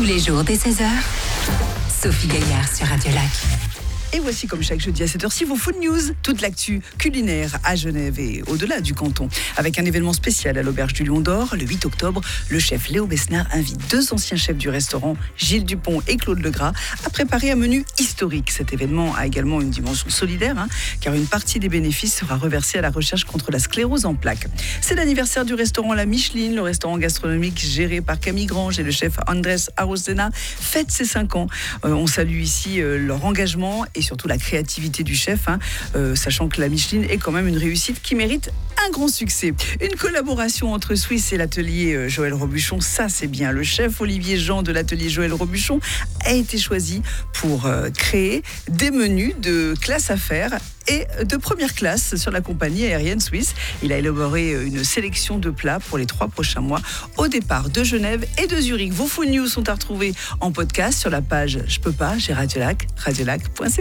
Tous les jours dès 16h, Sophie Gaillard sur Radio Lac. Et voici comme chaque jeudi à cette heure-ci vos Food News, toute l'actu culinaire à Genève et au-delà du canton. Avec un événement spécial à l'Auberge du Lion d'Or, le 8 octobre, le chef Léo Besnard invite deux anciens chefs du restaurant, Gilles Dupont et Claude Legras, à préparer un menu historique. Cet événement a également une dimension solidaire, car une partie des bénéfices sera reversée à la recherche contre la sclérose en plaques. C'est l'anniversaire du restaurant La Micheline, le restaurant gastronomique géré par Camille Grange et le chef Andrés Arozena fête ses 5 ans. On salue ici leur engagement et surtout la créativité du chef, sachant que la Micheline est quand même une réussite qui mérite un grand succès. Une collaboration entre Suisse et l'atelier Joël Robuchon, ça c'est bien. Le chef Olivier Jean de l'atelier Joël Robuchon a été choisi pour créer des menus de classe affaires et de première classe sur la compagnie aérienne suisse. Il a élaboré une sélection de plats pour les 3 prochains mois au départ de Genève et de Zurich. Vos Food News sont à retrouver en podcast sur la page Je peux pas, j'ai Radio Lac, radiolac.ca.